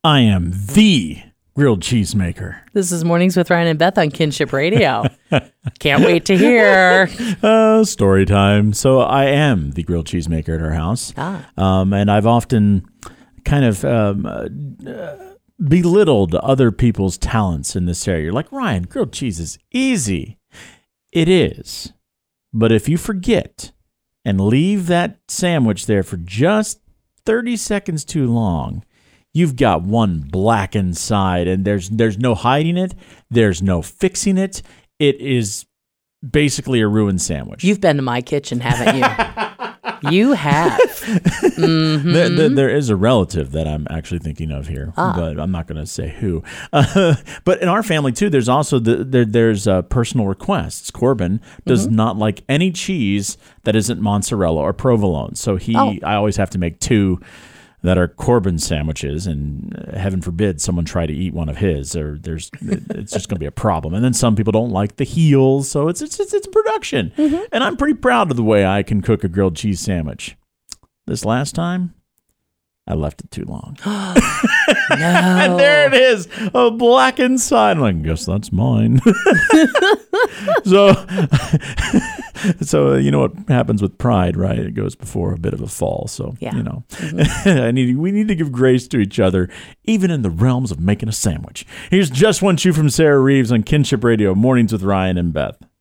I am the grilled cheese maker. This is Mornings with Ryan and Beth on Kinship Radio. Can't wait to hear. Story time. So I am the grilled cheese maker at our house. And I've often kind of belittled other people's talents in this area. You're like, Ryan, grilled cheese is easy. It is. But if you forget and leave that sandwich there for just 30 seconds too long, you've got one blackened side, and there's no hiding it. There's no fixing it. It is basically a ruined sandwich. You've been to my kitchen, haven't you? You have. Mm-hmm. There is a relative that I'm actually thinking of here, but I'm not going to say who. But in our family, too, there's also there's personal requests. Corbin does not like any cheese that isn't mozzarella or provolone. So I always have to make two that are Corbin sandwiches, and heaven forbid someone try to eat one of his, or it's just going to be a problem. And then some people don't like the heels, so it's a production. Mm-hmm. And I'm pretty proud of the way I can cook a grilled cheese sandwich. This last time, I left it too long. No. And there it is, a blackened side. I'm like, guess that's mine. So you know what happens with pride, right? It goes before a bit of a fall. So, yeah. We need to give grace to each other, even in the realms of making a sandwich. Here's Just One Chew from Sarah Reeves on Kinship Radio, Mornings with Ryan and Beth.